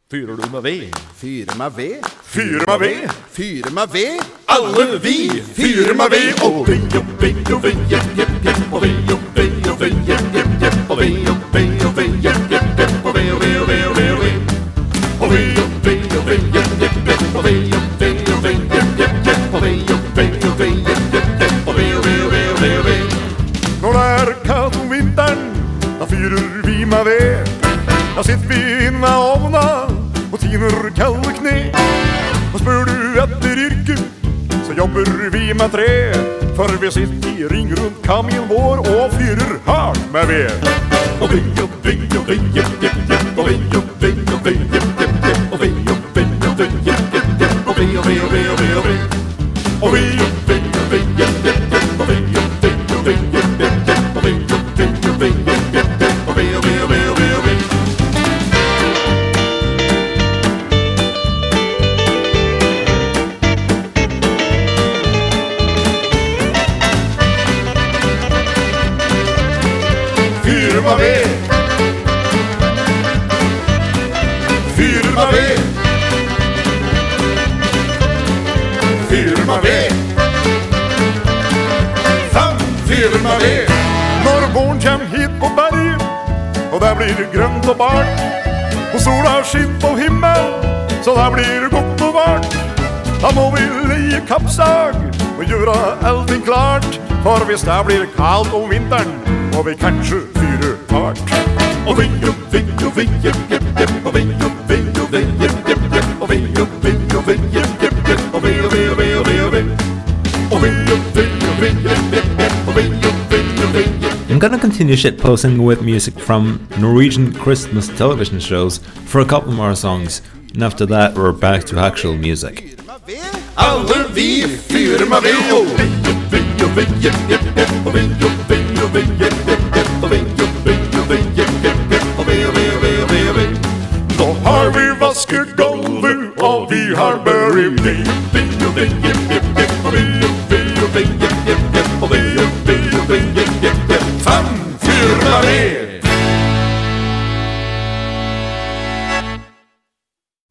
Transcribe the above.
Fyrer du med ved? Fyre meg ved. Fyrer meg ved? Fyre meg ved. Alle vi fyrer meg ved. Og ved og ved og ved, jepp, jepp, jepp. Og ved og ved og ved, jepp, jepp, jepp. Og ved og ved og ved, jepp, jepp, jepp. Og ved og ved og ved og ved og ved. Og ved og ved og ved, jepp, jepp, jepp. Og ved og ved og ved, jepp, jepp, jepp. Og ved og ved og ved, jepp, jepp, jepp. Og ved og ved og ved og ved og ved. Når det er kaldt om vinteren, da fyrer vi meg ved. Da sitter vi inne ved ovna og tiner kalde kne. Og spør du etter yrke, så jobber vi med tre. For vi sitter i ring rundt kaminen vår og fyrer hardt med ved. Og ved og ved og ved, jepp, jepp, jepp. Og ved og ved og ved, jepp, jepp, jepp. Og ved og ved og ved, jepp, jepp, jepp. Og ved og ved og ved og ved og ved. Og ved og ved og ved, jepp, jepp, jepp. Og ved og ved og ved, jepp, jepp, jepp. Og ved og ved og ved, jepp, jepp, jepp. Og ved og ved og ved og ved og ved. Fyrer meg ved. Fyrer meg ved. Fyrer meg ved. Fyrer meg ved. Når våren kjem hit på berget, og der blir det grønt og bart, og sola skinn på himmelen, så der blir det godt og vart. Da må vi leie kappsag og gjøre allting klart, for hvis det blir kaldt om vinteren, må vi kanskje fyre hardt. Og ved og ved og ved, jepp, jepp, jepp. Og ved og ved og ved, jepp, jepp, jepp. Og ved og ved og ved, jepp, jepp, jepp. Og ved og ved og ved og ved og ved. Og ved og ved og ved, jepp, jepp, jepp. Og ved og ved og ved, jepp, jepp. I'm gonna continue shitposting with music from Norwegian Christmas television shows for a couple more songs, and after that we're back to actual music. Alle vi fyrer meg ved. Og ved og ved, jepp, jepp, jepp. Og ved og ved og ved, jepp, jepp, jepp. Og ved og ved og ved, jepp, jepp, jepp. Og ved og ved og ved og ved og ved. Nå har vi vasket gulvet, og vi har børet ved. Ved og ved, jepp, jepp, jepp. Og ved og ved og ved, jepp, jepp, jepp. Og ved og ved og ved, jepp.